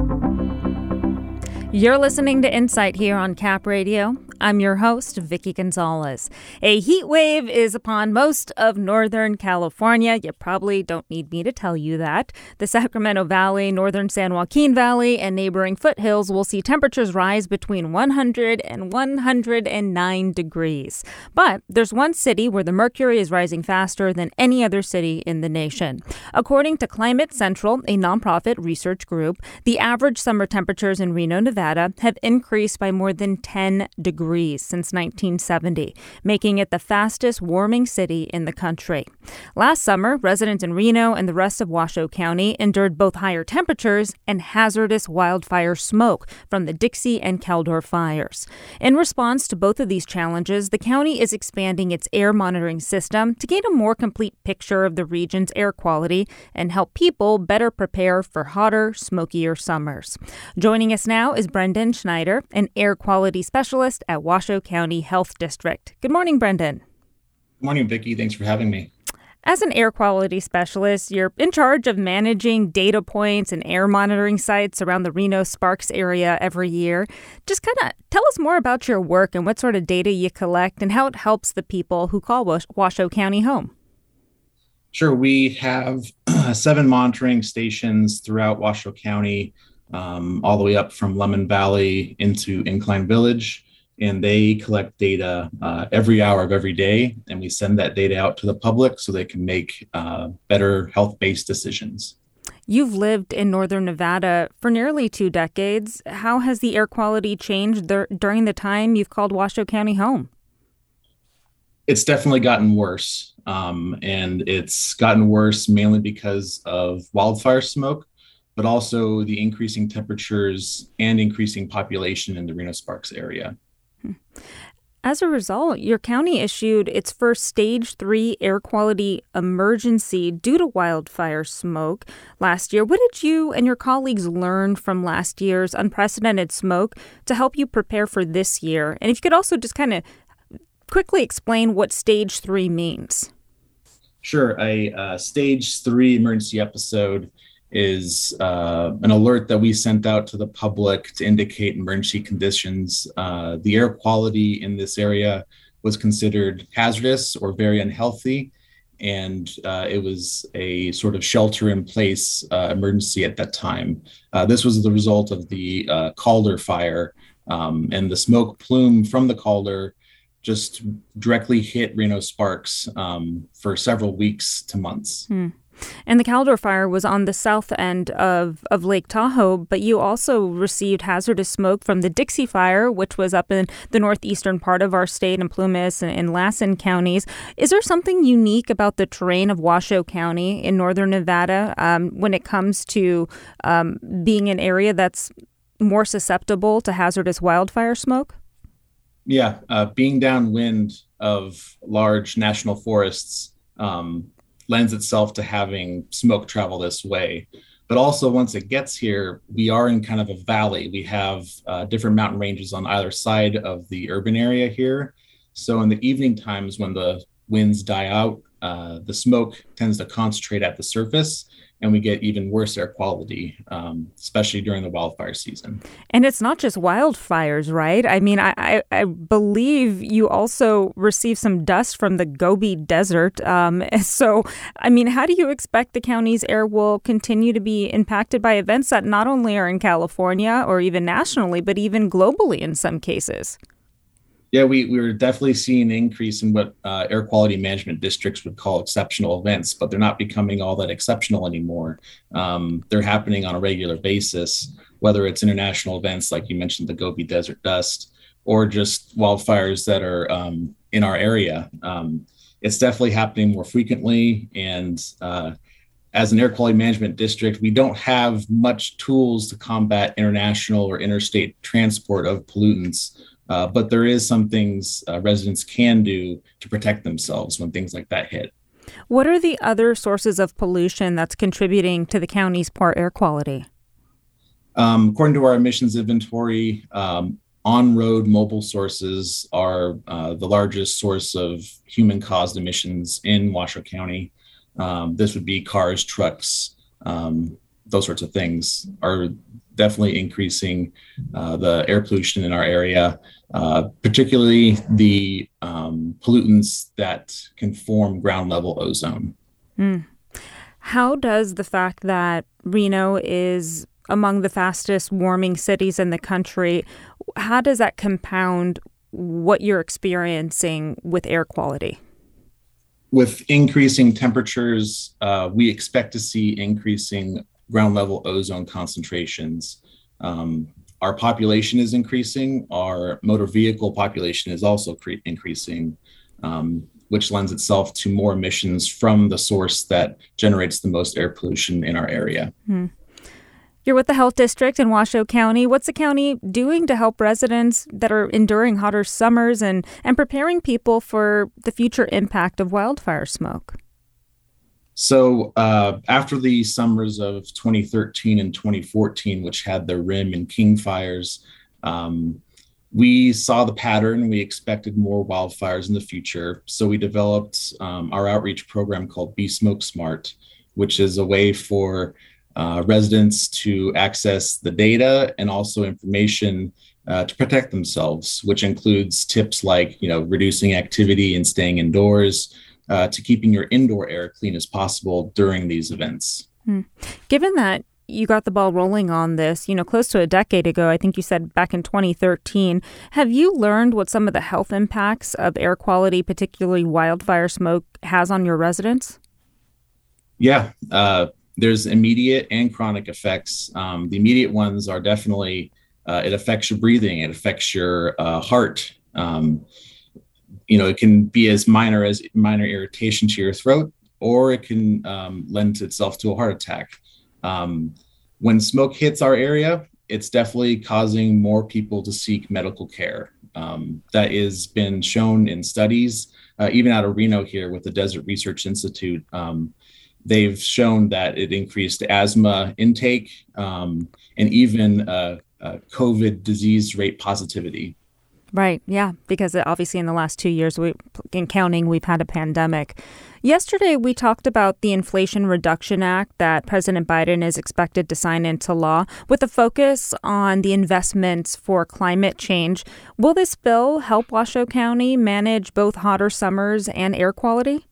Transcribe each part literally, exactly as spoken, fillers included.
You're listening to Insight here on Cap Radio. I'm your host, Vicky Gonzalez. A heat wave is upon most of Northern California. You probably don't need me to tell you that. The Sacramento Valley, northern San Joaquin Valley, and neighboring foothills will see temperatures rise between one hundred and one hundred nine degrees. But there's one city where the mercury is rising faster than any other city in the nation. According to Climate Central, a nonprofit research group, the average summer temperatures in Reno, Nevada, have increased by more than ten degrees since nineteen seventy, making it the fastest warming city in the country. Last summer, residents in Reno and the rest of Washoe County endured both higher temperatures and hazardous wildfire smoke from the Dixie and Caldor fires. In response to both of these challenges, the county is expanding its air monitoring system to gain a more complete picture of the region's air quality and help people better prepare for hotter, smokier summers. Joining us now is Brendan Schneider, an air quality specialist at Washoe County Health District. Good morning, Brendan. Good morning, Vicki. Thanks for having me. As an air quality specialist, you're in charge of managing data points and air monitoring sites around the Reno-Sparks area every year. Just kind of tell us more about your work and what sort of data you collect and how it helps the people who call Was- Washoe County home. Sure. We have uh, seven monitoring stations throughout Washoe County, um, all the way up from Lemon Valley into Incline Village. And they collect data uh, every hour of every day, and we send that data out to the public so they can make uh, better health-based decisions. You've lived in northern Nevada for nearly two decades. How has the air quality changed dur- during the time you've called Washoe County home? It's definitely gotten worse, um, and it's gotten worse mainly because of wildfire smoke, but also the increasing temperatures and increasing population in the Reno-Sparks area. As a result, your county issued its first stage three air quality emergency due to wildfire smoke last year. What did you and your colleagues learn from last year's unprecedented smoke to help you prepare for this year? And if you could also just kind of quickly explain what stage three means. Sure. A uh, stage three emergency episode is uh, an alert that we sent out to the public to indicate emergency conditions. Uh, the air quality in this area was considered hazardous or very unhealthy, and uh, it was a sort of shelter-in-place uh, emergency at that time. Uh, this was the result of the uh, Caldor fire, um, and the smoke plume from the Caldor just directly hit Reno-Sparks um, for several weeks to months. Hmm. And the Caldor fire was on the south end of, of Lake Tahoe, but you also received hazardous smoke from the Dixie fire, which was up in the northeastern part of our state in Plumas and, and Lassen counties. Is there something unique about the terrain of Washoe County in northern Nevada um, when it comes to um, being an area that's more susceptible to hazardous wildfire smoke? Yeah, uh, being downwind of large national forests, um, lends itself to having smoke travel this way. But also once it gets here, we are in kind of a valley. We have uh, different mountain ranges on either side of the urban area here. So in the evening times when the winds die out, uh, the smoke tends to concentrate at the surface, and we get even worse air quality, um, especially during the wildfire season. And it's not just wildfires, right? I mean, I, I, I believe you also receive some dust from the Gobi Desert. Um, so, I mean, how do you expect the county's air will continue to be impacted by events that not only are in California or even nationally, but even globally in some cases? Yeah, we, we were definitely seeing an increase in what uh, air quality management districts would call exceptional events, but they're not becoming all that exceptional anymore. Um, they're happening on a regular basis, whether it's international events like you mentioned, the Gobi Desert dust, or just wildfires that are um, in our area. Um, it's definitely happening more frequently. And uh, as an air quality management district, we don't have much tools to combat international or interstate transport of pollutants. Uh, but there is some things uh, residents can do to protect themselves when things like that hit. What are the other sources of pollution that's contributing to the county's poor air quality? Um, according to our emissions inventory, um, on-road mobile sources are uh, the largest source of human-caused emissions in Washoe County. Um, this would be cars, trucks, um, those sorts of things are definitely increasing uh, the air pollution in our area, uh, particularly the um, pollutants that can form ground level ozone. Mm. How does the fact that Reno is among the fastest warming cities in the country, how does that compound what you're experiencing with air quality? With increasing temperatures, uh, we expect to see increasing ground level ozone concentrations. Um, our population is increasing. Our motor vehicle population is also cre- increasing, um, which lends itself to more emissions from the source that generates the most air pollution in our area. Hmm. You're with the Health District in Washoe County. What's the county doing to help residents that are enduring hotter summers and, and preparing people for the future impact of wildfire smoke? So uh, after the summers of twenty thirteen and twenty fourteen, which had the R I M and King fires, um, we saw the pattern. We expected more wildfires in the future. So we developed um, our outreach program called Be Smoke Smart, which is a way for Uh, residents to access the data and also information uh, to protect themselves, which includes tips like, you know, reducing activity and staying indoors, uh, to keeping your indoor air clean as possible during these events. Hmm. Given that you got the ball rolling on this, you know, close to a decade ago, I think you said back in twenty thirteen, have you learned what some of the health impacts of air quality, particularly wildfire smoke, has on your residents? Yeah. Uh, There's immediate and chronic effects. Um, the immediate ones are definitely, uh, it affects your breathing, it affects your uh, heart. Um, you know, it can be as minor as minor irritation to your throat, or it can um, lend itself to a heart attack. Um, when smoke hits our area, it's definitely causing more people to seek medical care. Um, that has been shown in studies, uh, even out of Reno here with the Desert Research Institute. Um, They've shown that it increased asthma intake um, and even uh, uh, COVID disease rate positivity. Right. Yeah. Because obviously in the last two years, we, in counting, we've had a pandemic. Yesterday, we talked about the Inflation Reduction Act that President Biden is expected to sign into law with a focus on the investments for climate change. Will this bill help Washoe County manage both hotter summers and air quality?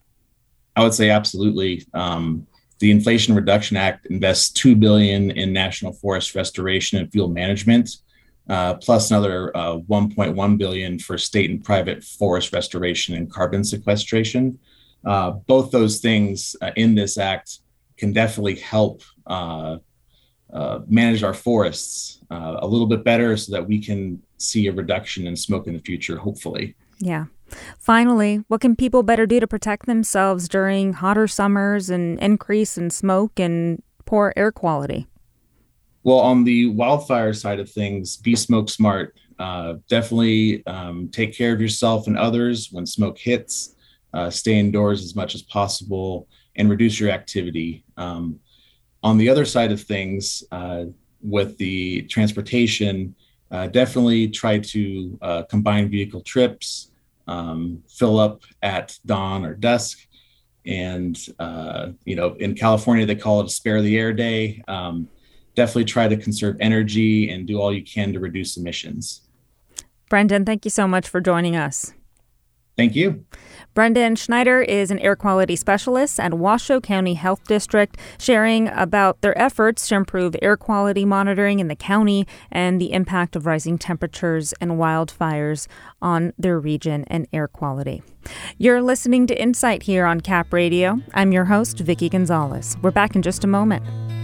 I would say absolutely. Um, the Inflation Reduction Act invests two billion dollars in national forest restoration and field management, uh, plus another uh, one point one billion dollars for state and private forest restoration and carbon sequestration. Uh, both those things uh, in this act can definitely help uh, uh, manage our forests uh, a little bit better so that we can see a reduction in smoke in the future, hopefully. Yeah. Finally, what can people better do to protect themselves during hotter summers and increase in smoke and poor air quality? Well, on the wildfire side of things, be smoke smart. Uh, definitely um, take care of yourself and others when smoke hits. Uh, stay indoors as much as possible and reduce your activity. Um, on the other side of things, uh, with the transportation, uh, definitely try to uh, combine vehicle trips. Um, fill up at dawn or dusk. And, uh, you know, in California, they call it a spare the air day. Um, definitely try to conserve energy and do all you can to reduce emissions. Brendan, thank you so much for joining us. Thank you. Brendan Schneider is an air quality specialist at Washoe County Health District, sharing about their efforts to improve air quality monitoring in the county and the impact of rising temperatures and wildfires on their region and air quality. You're listening to Insight here on Cap Radio. I'm your host, Vicki Gonzalez. We're back in just a moment.